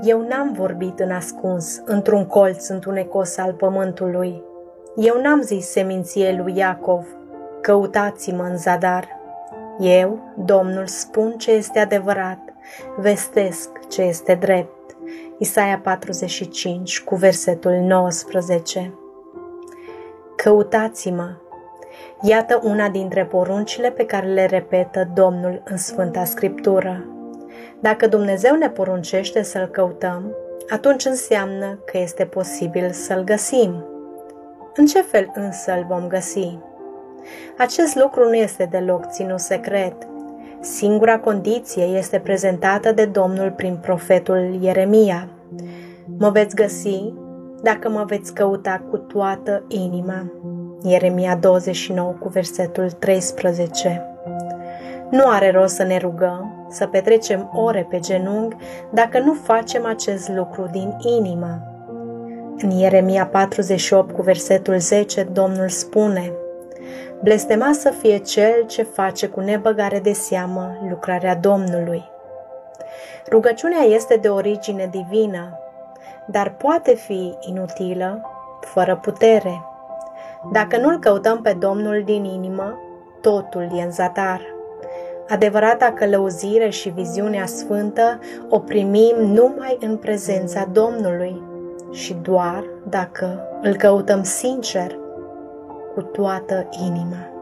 Eu n-am vorbit în ascuns, într-un colț întunecos al pământului. Eu n-am zis seminției lui Iacov, căutați-mă în zadar. Eu, Domnul, spun ce este adevărat, vestesc ce este drept. Isaia 45, cu versetul 19. Căutați-mă. Iată una dintre poruncile pe care le repetă Domnul în Sfânta Scriptură. Dacă Dumnezeu ne poruncește să-L căutăm, atunci înseamnă că este posibil să-L găsim. În ce fel însă îl vom găsi? Acest lucru nu este deloc ținut secret. Singura condiție este prezentată de Domnul prin profetul Ieremia. Mă veți găsi dacă mă veți căuta cu toată inima. Ieremia 29 cu versetul 13. Nu are rost să ne rugăm, să petrecem ore pe genunchi dacă nu facem acest lucru din inimă. În Ieremia 48 cu versetul 10, Domnul spune: blestemat să fie cel ce face cu nebăgare de seamă lucrarea Domnului. Rugăciunea este de origine divină, dar poate fi inutilă, fără putere. Dacă nu-L căutăm pe Domnul din inimă, totul e în zadar. Adevărata călăuzire și viziunea sfântă o primim numai în prezența Domnului și doar dacă îl căutăm sincer, cu toată inima.